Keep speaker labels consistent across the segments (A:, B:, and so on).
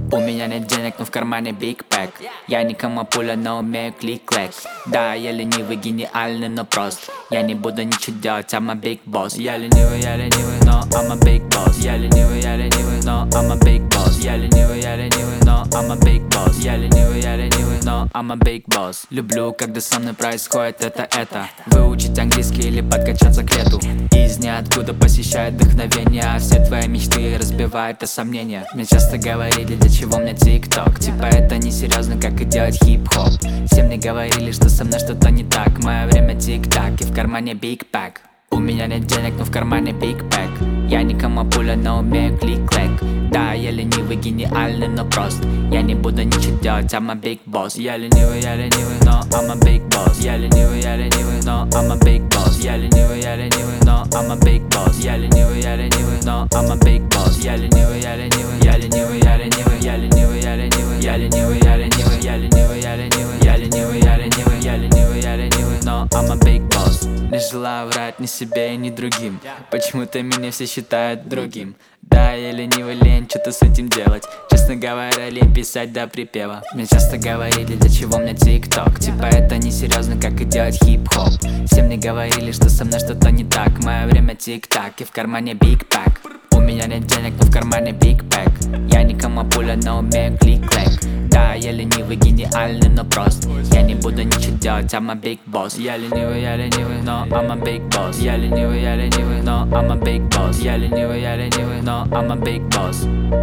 A: У меня нет денег, но в кармане Big Pack. Я никому пуля, но умею клик-клэк. Да, я ленивый, гениальный, но прост. Я не буду ничего делать, I'm a big boss. Я ленивый, но I'm a big boss. Я ленивый, но I'm a big boss. Я ленивый, но I'm a big boss. Я ленивый, но I'm a big boss. Люблю, когда со мной происходит это. Выучить английский или подкачаться к лету. Из ниоткуда посещает вдохновение, а все твои мечты разбивают о сомнения. Мне часто говорили, для чего мне тик-ток. Типа это не серьезно, как и делать хип-хоп. Все мне говорили, что со мной что-то не так. Мое время тик-так и в кармане Big Pack. У меня нет денег, но в кармане Big Pack. Я никому пуля, но умею клик-клэк. Да, я ленивый, гениальный, но прост. Я не буду ничего делать, I'm a big boss. Я ленивый, но I'm a big boss. Я ленивый, но I'm a big boss. Я ленивый, но I'm a big boss. Я ленивый, но I'm a big boss. Я ленивый, я ленивый, я ленивый, я ленивый, я ленивый, я ленивый, я ленивый, я ленивый, я ленивый, я ленивый, я ленивый, я ленивый, я ленивый, я ленивый, но I'm a big boss. Не желаю врать ни себе, ни другим. Почему-то меня все считают другим. Да, я ленивый, лень что-то с этим делать. Честно говоря, лень писать до припева. Мне часто говорили, для чего мне тик-ток. Типа это не серьезно, как и делать хип-хоп. Все мне говорили, что со мной что-то не так. Мое время тик-так и в кармане Big Pack. У меня нет денег, но в кармане Big Pack. Я никому пуля, но умею клик-клэк. Да, я ленивый, гениальный, но прост. Я не буду ничего делать, I'm a big boss. Я ленивый, но I'm a big boss. Я ленивый, но I'm a big boss. Я ленивый, но I'm a big boss.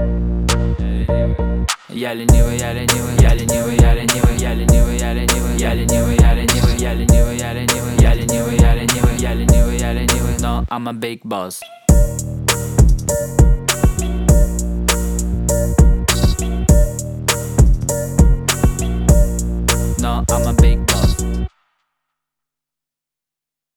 A: Я ленивый, я ленивый, я ленивый, я ленивый, я ленивый, я ленивый, я ленивый, я ленивый, я ленивый, я ленивый, я ленивый, я ленивый, я ленивый, я ленивый, но I'm a big boss.